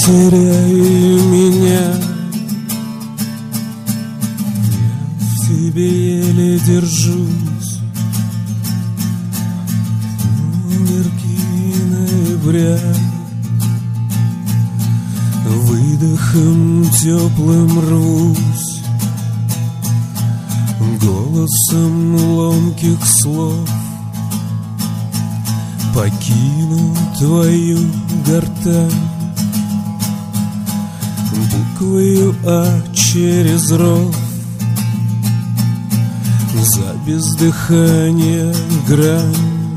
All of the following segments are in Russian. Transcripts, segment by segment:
теряй меня. Я в тебе еле держусь. Сумерки ноября, выдохом теплым рвусь, голосом ломких слов покину твою гортань. Буквою А через ров за бездыхание грань.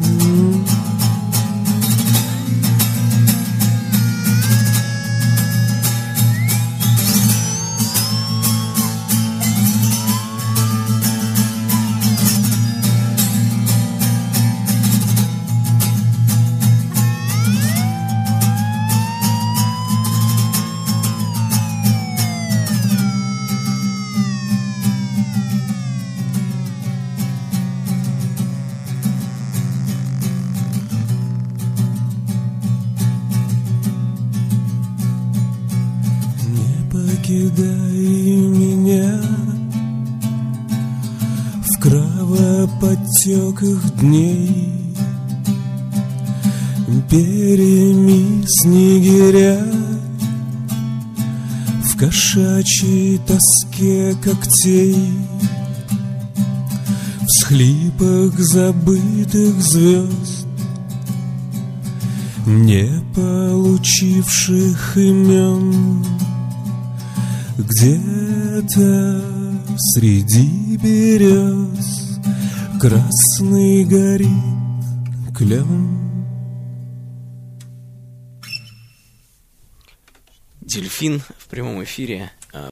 Покидай меня в кровоподтеках дней, переми снегиря в кошачьей тоске когтей, в всхлипах забытых звезд, не получивших имен. Где-то среди берез красный горит клен. Дельфин в прямом эфире